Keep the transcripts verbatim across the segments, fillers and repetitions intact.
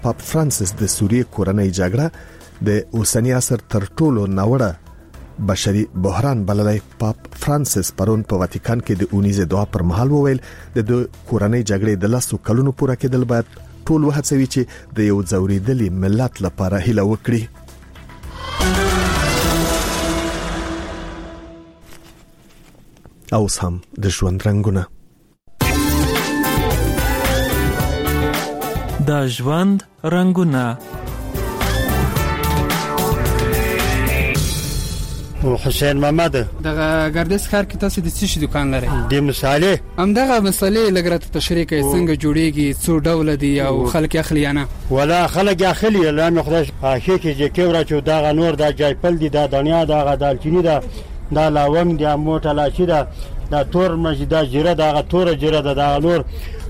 پاپ فرانسیس د سوریې کورنۍ جګړه د اوسنی عصر تر ټولو ناوړه بشري بحران بللی. پاپ فرانسیس پرون په واتیکان کې د اونیزه دعا پر مهال وویل د کورنۍ جګړې د لاسو کلونو پوره کېدل باید ټول وهڅوي چې د یو ځورېدلي ملت لپاره هیله وکړي. اوس هم د ژوند رنگونه. د ژوند رنگونه. حسین محمد دغه ګردس ښار کې تاسو د څه شي دکان لرئ؟ د مصالې هم دغه مصالې لګرت تشریح کوي څنګه جوړیږي، څو ډول دي او خلک اخلي یا نه؟ ولا خلک اخلي لانه خدای اخی کې چې کېورا چې دا نور دا جایپل دي، دا دنیا دا دالچینی دا دا لاونګ دی، موټه لاشي دا دا تور مجدا جره دا تور جره دا نور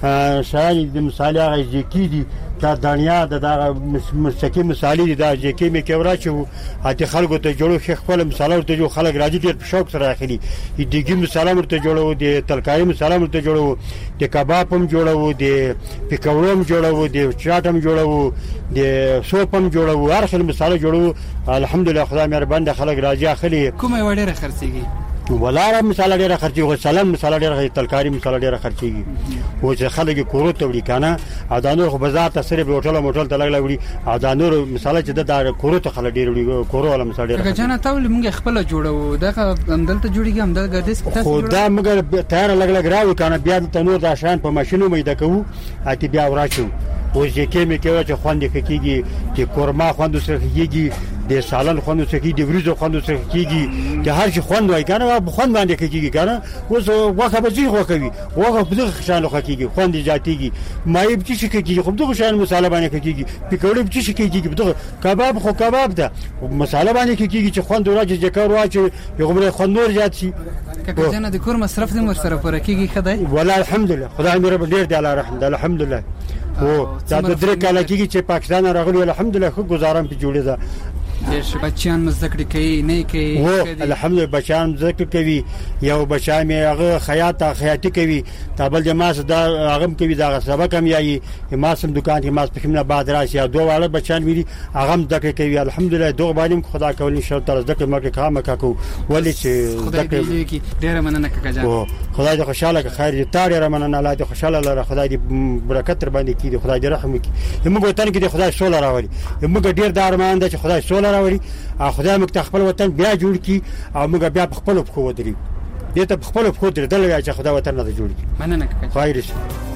شای د مصالې هغه ځکې دي دا دنیا د دا مستقیم مصالې دي دا ځکې مې کېورا چې اته خلکو ته جوړو خپل مصالې ته جو خلک راځي ډېر شوق سره اخلي. دګي مصالې ته جوړو دي، تلکاري مصالې ته جوړو دي، کباب هم جوړو دي، پکوړو هم جوړو دي، چاټ هم جوړو دي، سوپ هم جوړو، هر څه مصالې جوړو. الحمدلله خدای مهربان ده، خلک راځي اخلي. کومه وړه خرڅيږي؟ ولاره مثال ډیره خرچيږي، سلام مثال ډیره تلکاری مثال ډیره خرچيږي. او چې خلک کورو ته وړي کنه اذانور خو بازار ته سره به هوټل موټل ته لګلا وړي اذانور مثال چې د کورو ته خلک ډیر وړي، کورو ولا مثال ډیره. که جنا تاول موږ خپل جوړو دغه همدل ته جوړیږي، همدل ګردس کې تاسو خو دا موږ تیار لګلا راو کنه بیا د تنور د شان په ماشينو مې د کوو اته بیا وراشو. او چې کې مې کوي چې خوندې کېږي، چې قورما خوندو سره کېږي، د سالن خوندو سره کېږي، د وریجو خوندو سره کېږي، د هر شي خوند وای کنه خوند باندې کېږي کنه. اوس واخه به ځي خو کوي واخه په دغه شان خو کېږي، خوند جاتيږي، مای به چې کېږي خو دغه شان مصالحه باندې کېږي، پکوړې به چې کېږي، دغه کباب خو کباب ده مصالحه باندې کېږي چې خوند راځي ذکر واچي یو غوړي خوند نور زیات شي. که جنا د کور مصرف دې مر سره پوره کېږي خدای ولا الحمدلله خدای مې رب ډیر دی الله رحم ده الحمدلله. او دا د درې کاله کېږي چې پاکستان راغلی الحمدلله خو گزارم په جوړه ده. ډېر بچیان مزدکړي کوي نه کوي؟ الحمدلله بچیان مزدکړي کوي، یو بچا مې هغه خیاط خیاطي کوي، تابل د ماس دا هغه کوي دا سبق هم یایي ماسم دکان کې ماس پخمنه بعد راشي دوه واړه بچیان ویلي هغه مزدکړي کوي. الحمدلله دوه باندې خدا کول ان شاء الله تعالی زکه مکه کامه کاکو ولې چې زکه ډېر مننه کاکا خدای دې خوشاله که خیر دې تار یې مننه الله دې خوشاله لره، خدای دې برکت تر باندې کړي، خدای دې رحم وکړي. موږ وطن کې دې خدای سوله راوړي، موږ ډېر دارمان ده چې خدای سوله راوړي او خدای موږ ته خپل وطن بیا جوړ کړي او موږ بیا خپل په خو ودرې دې ته خپل په خو درې دلته چې خدای وطن نه جوړ کړي. مننه کاکا. خیر